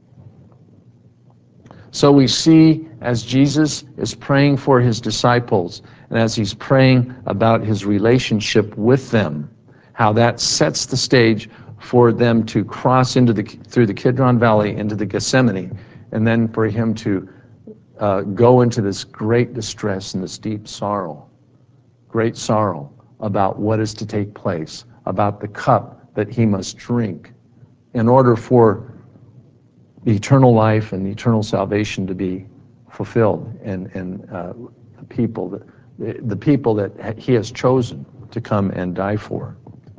So we see, as Jesus is praying for his disciples, and as he's praying about his relationship with them, how that sets the stage for them to cross through the Kidron Valley into the Gethsemane, and then for him to go into this great distress and this deep sorrow, great sorrow about what is to take place, about the cup that he must drink in order for eternal life and eternal salvation to be fulfilled, and the people that he has chosen to come and die for.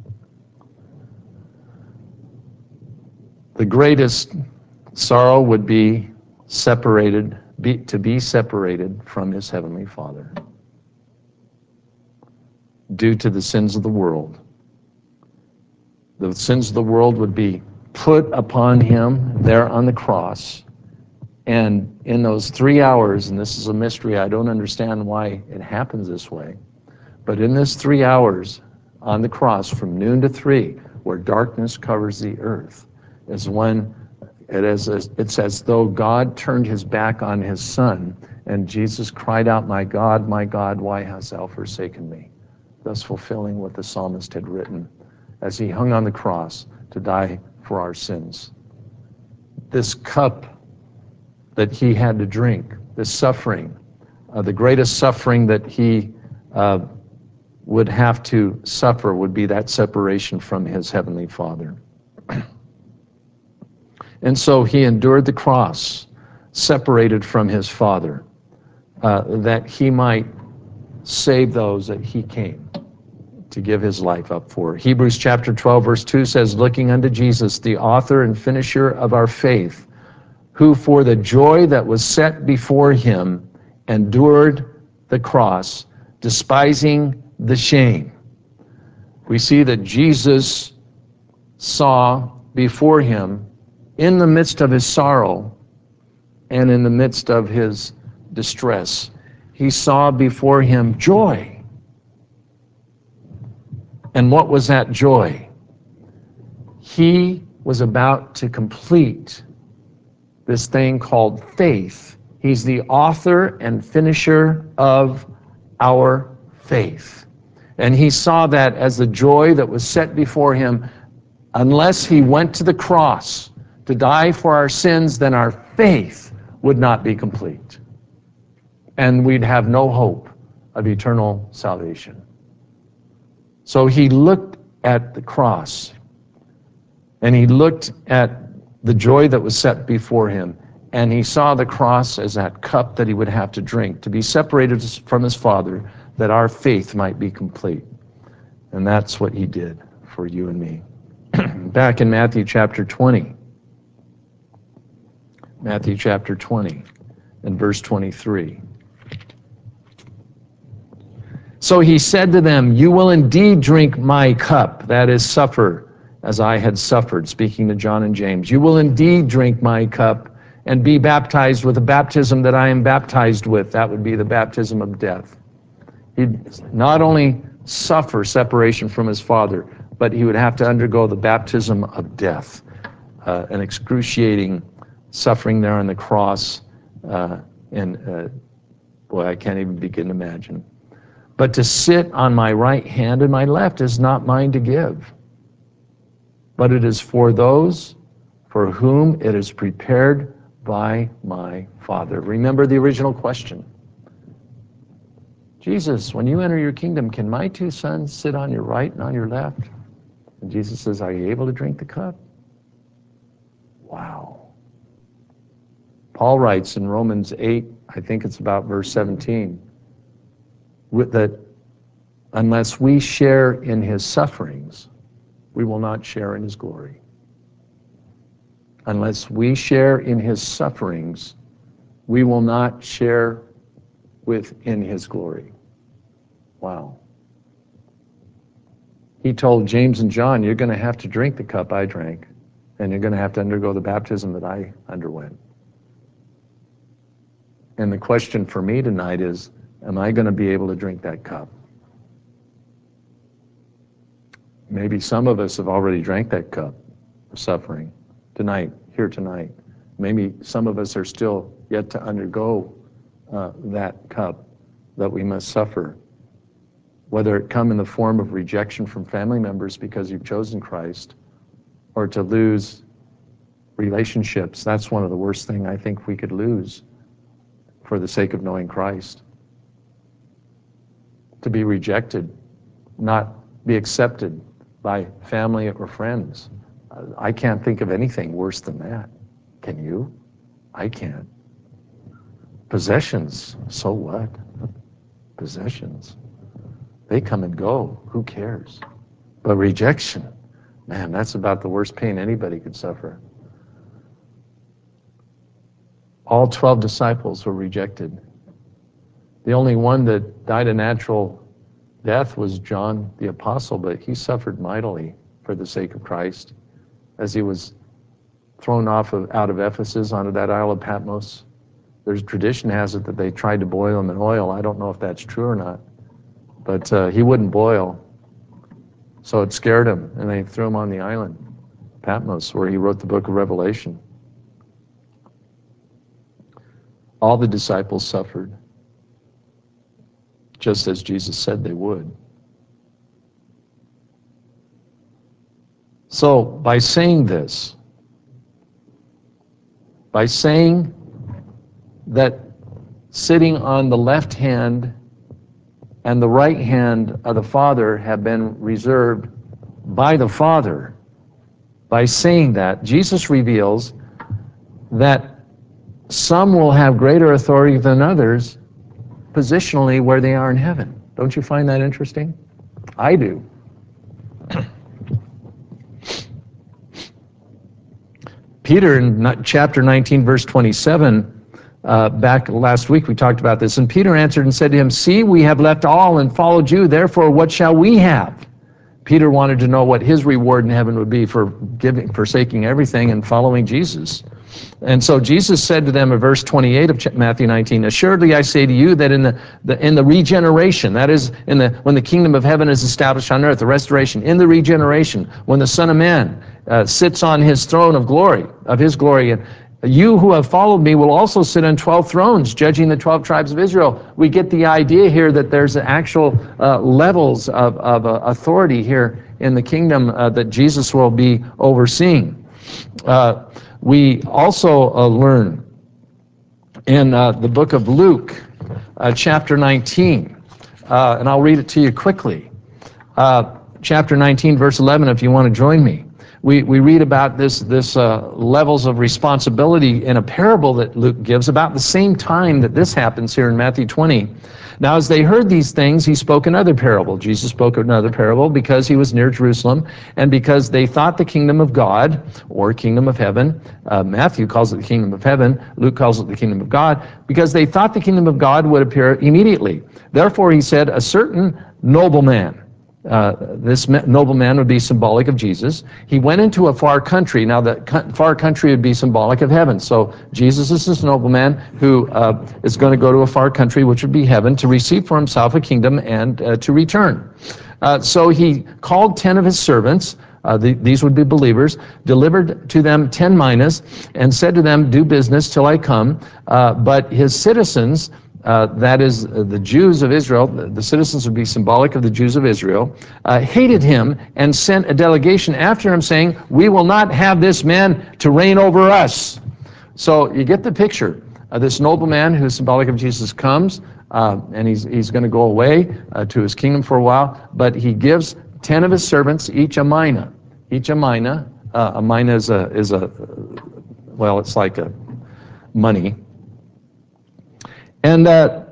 The greatest sorrow would be to be separated from his heavenly Father due to the sins of the world. The sins of the world would be put upon him there on the cross, and in those 3 hours, and this is a mystery, I don't understand why it happens this way, but in this 3 hours on the cross from noon to 3, where darkness covers the earth, is when it's as though God turned his back on his son, and Jesus cried out, my God, why hast thou forsaken me? thus fulfilling what the psalmist had written as he hung on the cross to die for our sins. This cup that he had to drink, this suffering, the greatest suffering that he would have to suffer would be that separation from his heavenly Father. And so he endured the cross, separated from his Father, that he might save those that he came to give his life up for. Hebrews chapter 12, verse 2 says, looking unto Jesus, the author and finisher of our faith, who for the joy that was set before him endured the cross, despising the shame. We see that Jesus saw before him, in the midst of his sorrow and in the midst of his distress, he saw before him joy. And what was that joy? He was about to complete this thing called faith. He's the author and finisher of our faith. And he saw that as the joy that was set before him. Unless he went to the cross to die for our sins, then our faith would not be complete. And we'd have no hope of eternal salvation. So he looked at the cross, and he looked at the joy that was set before him, and he saw the cross as that cup that he would have to drink to be separated from his Father, that our faith might be complete. And that's what he did for you and me. Back in Matthew chapter 20. Matthew chapter 20 and verse 23. So he said to them, you will indeed drink my cup, that is, suffer as I had suffered, speaking to John and James. You will indeed drink my cup and be baptized with the baptism that I am baptized with. That would be the baptism of death. He'd not only suffer separation from his Father, but he would have to undergo the baptism of death, an excruciating suffering there on the cross, boy, I can't even begin to imagine. But to sit on my right hand and my left is not mine to give, but it is for those for whom it is prepared by my Father. Remember the original question. Jesus, when you enter your kingdom, can my two sons sit on your right and on your left? And Jesus says, are you able to drink the cup? Wow. Paul writes in Romans 8, I think it's about verse 17, that unless we share in his sufferings, we will not share in his glory. Unless we share in his sufferings, we will not share in his glory. Wow. He told James and John, you're going to have to drink the cup I drank, and you're going to have to undergo the baptism that I underwent. And the question for me tonight is, am I going to be able to drink that cup? Maybe some of us have already drank that cup of suffering tonight, here tonight. Maybe some of us are still yet to undergo that cup that we must suffer, whether it come in the form of rejection from family members because you've chosen Christ, or to lose relationships. That's one of the worst things I think we could lose for the sake of knowing Christ. To be rejected, not be accepted by family or friends. I can't think of anything worse than that. Can you? I can't. Possessions, so what? Possessions. They come and go. Who cares? But rejection, man, that's about the worst pain anybody could suffer. All 12 disciples were rejected. The only one that died a natural death was John the Apostle, but he suffered mightily for the sake of Christ as he was thrown out of Ephesus onto that Isle of Patmos. There's tradition has it that they tried to boil him in oil. I don't know if that's true or not, but he wouldn't boil. So it scared him, and they threw him on the island, Patmos, where he wrote the book of Revelation. All the disciples suffered, just as Jesus said they would. So by saying this, by saying that sitting on the left hand and the right hand of the Father have been reserved by the Father, by saying that, Jesus reveals that some will have greater authority than others positionally where they are in heaven. Don't you find that interesting? I do. Peter in chapter 19, verse 27, back last week we talked about this, and Peter answered and said to him, "See, we have left all and followed you, therefore what shall we have?" Peter wanted to know what his reward in heaven would be for forsaking everything and following Jesus. And so Jesus said to them in verse 28 of Matthew 19, "Assuredly I say to you that in the regeneration, that is, when the kingdom of heaven is established on earth, the restoration, in the regeneration, when the Son of Man sits on his throne of glory, of his glory, and you who have followed me will also sit on 12 thrones, judging the 12 tribes of Israel." We get the idea here that there's actual levels of authority here in the kingdom that Jesus will be overseeing. We also learn in the book of Luke, chapter 19, and I'll read it to you quickly. Chapter 19, verse 11, if you want to join me. We read about this levels of responsibility in a parable that Luke gives about the same time that this happens here in Matthew 20. "Now as they heard these things, he spoke another parable." Jesus spoke another parable because he was near Jerusalem and because they thought the kingdom of God, or kingdom of heaven, Matthew calls it the kingdom of heaven, Luke calls it the kingdom of God, because they thought the kingdom of God would appear immediately. Therefore he said, a certain nobleman, this nobleman would be symbolic of Jesus. He went into a far country. Now, the far country would be symbolic of heaven. So Jesus is this nobleman who is going to go to a far country, which would be heaven, to receive for himself a kingdom and to return. So he called 10 of his servants. These would be believers, delivered to them 10 minas, and said to them, "Do business till I come." But his citizens, that is the Jews of Israel, the citizens would be symbolic of the Jews of Israel, hated him and sent a delegation after him saying, "We will not have this man to reign over us." So you get the picture. This nobleman who's symbolic of Jesus comes, and he's going to go away to his kingdom for a while, but he gives 10 of his servants each a mina. Each a mina. A mina is a well, it's like a money. And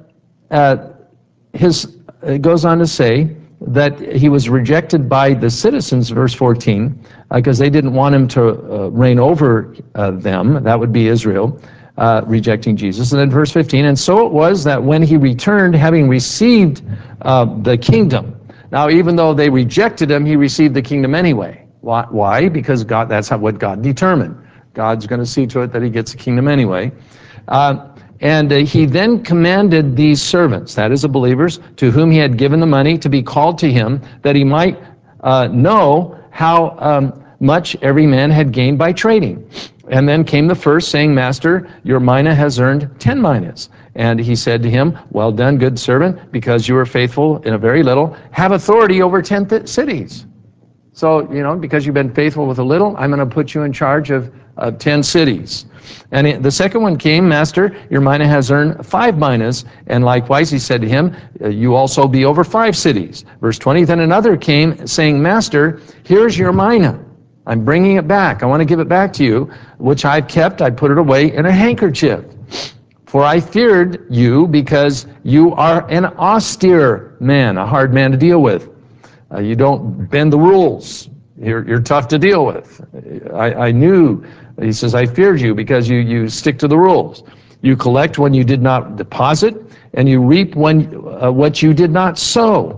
it goes on to say that he was rejected by the citizens, verse 14, because they didn't want him to reign over them. That would be Israel, rejecting Jesus. And then verse 15, "And so it was that when he returned, having received the kingdom." Now, even though they rejected him, he received the kingdom anyway. Why? Because God, that's what God determined. God's going to see to it that he gets the kingdom anyway. And he then commanded these servants, that is the believers, to whom he had given the money, to be called to him, that he might know how much every man had gained by trading. And then came the first, saying, "Master, your mina has earned 10 minas." And he said to him, "Well done, good servant, because you were faithful in a very little, have authority over 10 cities." So, because you've been faithful with a little, I'm going to put you in charge of 10 cities. And the second one came, "Master, your mina has earned 5 minas. And likewise, he said to him, you also be over 5 cities. Verse 20, "Then another came, saying, Master, here's your mina. I'm bringing it back. I want to give it back to you, which I've kept. I put it away in a handkerchief. For I feared you, because you are an austere man," a hard man to deal with. You don't bend the rules. You're tough to deal with. I knew, he says, "I feared you because you stick to the rules. You collect when you did not deposit, and you reap when what you did not sow."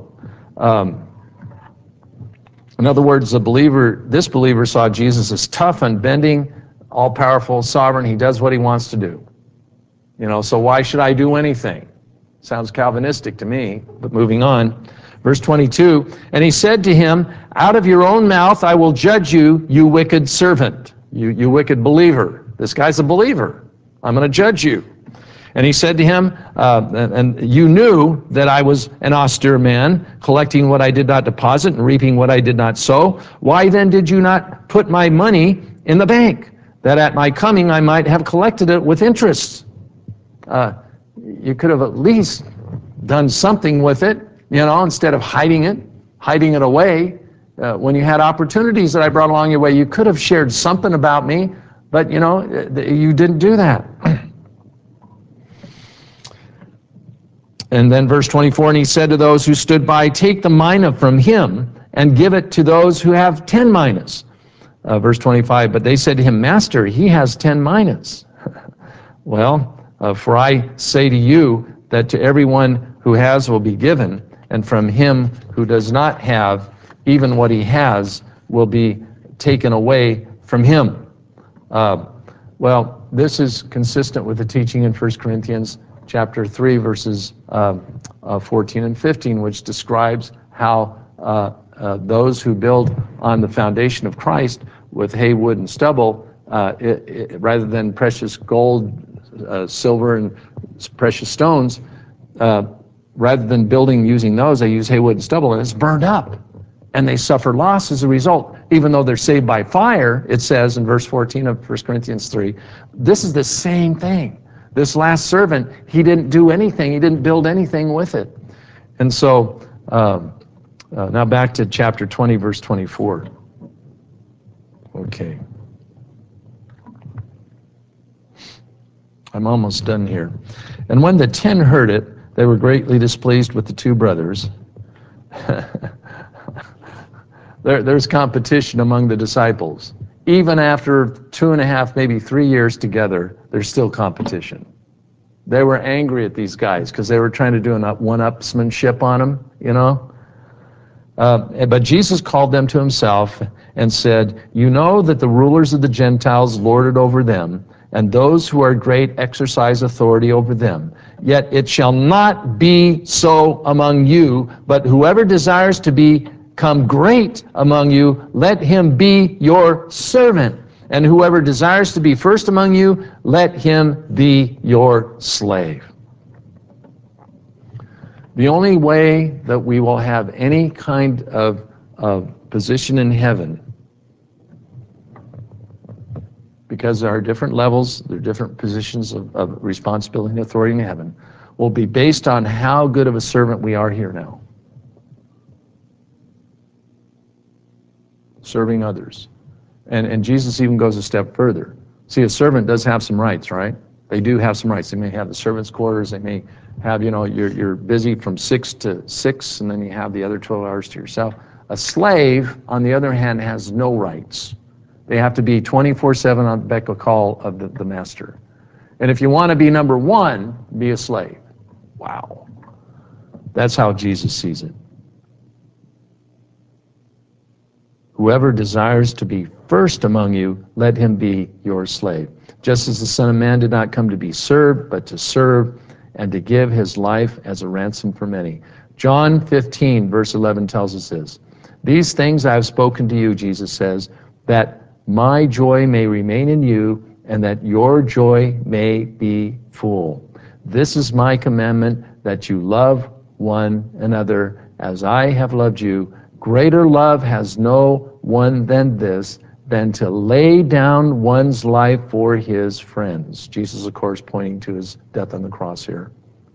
In other words, this believer saw Jesus as tough, unbending, all-powerful, sovereign. He does what he wants to do. So why should I do anything? Sounds Calvinistic to me, but moving on. Verse 22, "And he said to him, Out of your own mouth I will judge you, you wicked servant." You wicked believer. This guy's a believer. I'm going to judge you. And he said to him, and you knew that I was an austere man, collecting what I did not deposit and reaping what I did not sow. Why then did you not put my money in the bank, that at my coming I might have collected it with interest? You could have at least done something with it, instead of hiding it away. When you had opportunities that I brought along your way, you could have shared something about me, but you didn't do that. And then verse 24, and he said to those who stood by, take the mina from him and give it to those who have 10 minas. Verse 25, but they said to him, Master, he has 10 minas. Well, for I say to you that to everyone who has will be given, and from him who does not have, even what he has will be taken away from him. Well, this is consistent with the teaching in 1 Corinthians chapter 3, verses 14 and 15, which describes how those who build on the foundation of Christ with hay, wood, and stubble, rather than precious gold, silver, and precious stones, rather than building using those, they use hay, wood, and stubble, and it's burned up. And they suffer loss as a result. Even though they're saved by fire, it says in verse 14 of 1 Corinthians 3, this is the same thing. This last servant, he didn't do anything. He didn't build anything with it. And so, now back to chapter 20, verse 24. Okay. I'm almost done here. And when the 10 heard it, they were greatly displeased with the two brothers. There's competition among the disciples. Even after 2.5, maybe 3 years together, there's still competition. They were angry at these guys because they were trying to do a one-upsmanship on them, But Jesus called them to himself and said, you know that the rulers of the Gentiles lord it over them, and those who are great exercise authority over them. Yet it shall not be so among you, but whoever desires to become great among you, let him be your servant. And whoever desires to be first among you, let him be your slave. The only way that we will have any kind of position in heaven, because there are different levels, there are different positions of responsibility and authority in heaven, will be based on how good of a servant we are here now. Serving others. And Jesus even goes a step further. See, a servant does have some rights, right? They do have some rights. They may have the servants' quarters. They may have, you're busy from 6 to 6, and then you have the other 12 hours to yourself. A slave, on the other hand, has no rights. They have to be 24/7 on the beck and call of the master. And if you want to be number one, be a slave. Wow. That's how Jesus sees it. Whoever desires to be first among you, let him be your slave. Just as the Son of Man did not come to be served, but to serve and to give his life as a ransom for many. John 15, verse 11 tells us this. These things I have spoken to you, Jesus says, that my joy may remain in you, and that your joy may be full. This is my commandment, that you love one another as I have loved you. Greater love has no one than this, than to lay down one's life for his friends. Jesus, of course, pointing to his death on the cross here.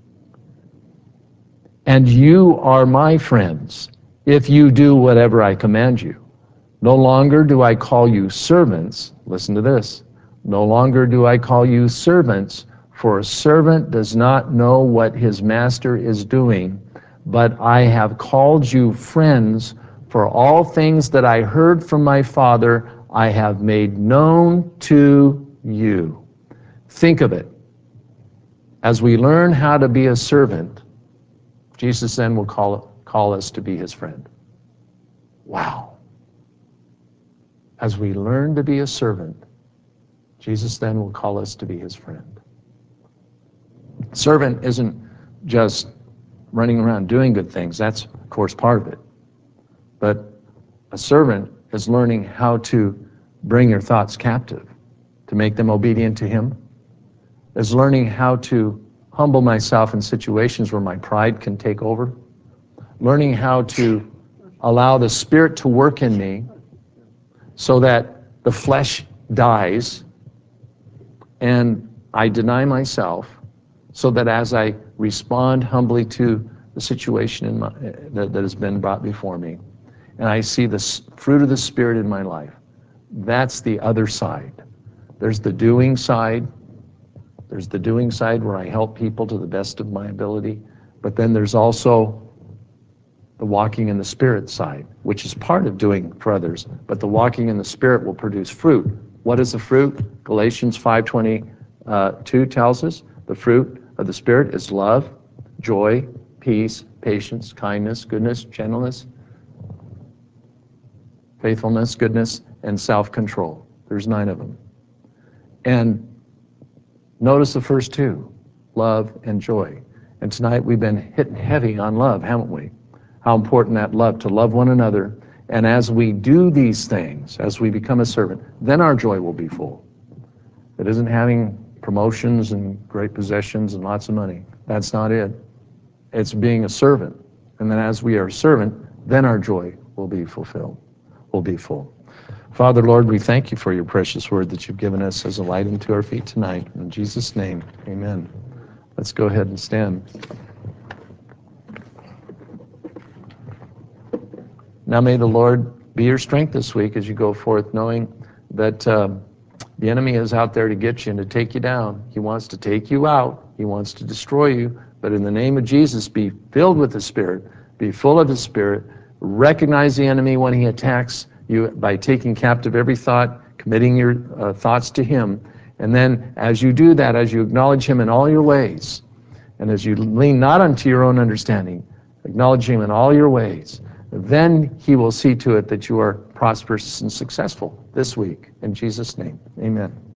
And you are my friends, if you do whatever I command you. No longer do I call you servants. Listen to this. No longer do I call you servants, for a servant does not know what his master is doing, but I have called you friends, for all things that I heard from my Father I have made known to you. Think of it. As we learn how to be a servant, Jesus then will call us to be his friend. Wow. As we learn to be a servant, Jesus then will call us to be his friend. Servant isn't just running around doing good things. That's, of course, part of it. But a servant is learning how to bring your thoughts captive, to make them obedient to him, is learning how to humble myself in situations where my pride can take over, learning how to allow the Spirit to work in me so that the flesh dies and I deny myself, so that as I respond humbly to the situation that has been brought before me, and I see the fruit of the Spirit in my life, that's the other side. There's the doing side. There's the doing side where I help people to the best of my ability, but then there's also the walking in the Spirit side, which is part of doing for others, but the walking in the Spirit will produce fruit. What is the fruit? Galatians 5:22 tells us the fruit of the Spirit is love, joy, peace, patience, kindness, goodness, gentleness, faithfulness, goodness, and self-control. There's 9 of them. And notice the first 2, love and joy. And tonight we've been hitting heavy on love, haven't we? How important that love, to love one another. And as we do these things, as we become a servant, then our joy will be full. It isn't having promotions and great possessions and lots of money. That's not it. It's being a servant. And then as we are a servant, then our joy will be fulfilled, will be full. Father, Lord, we thank you for your precious word that you've given us as a light unto our feet tonight. In Jesus' name, amen. Let's go ahead and stand. Now may the Lord be your strength this week as you go forth, knowing that the enemy is out there to get you and to take you down. He wants to take you out. He wants to destroy you. But in the name of Jesus, be filled with the Spirit. Be full of the Spirit. Recognize the enemy when he attacks you by taking captive every thought, committing your thoughts to him. And then as you do that, as you acknowledge him in all your ways, and as you lean not unto your own understanding, acknowledge him in all your ways, then he will see to it that you are prosperous and successful this week. In Jesus' name, amen.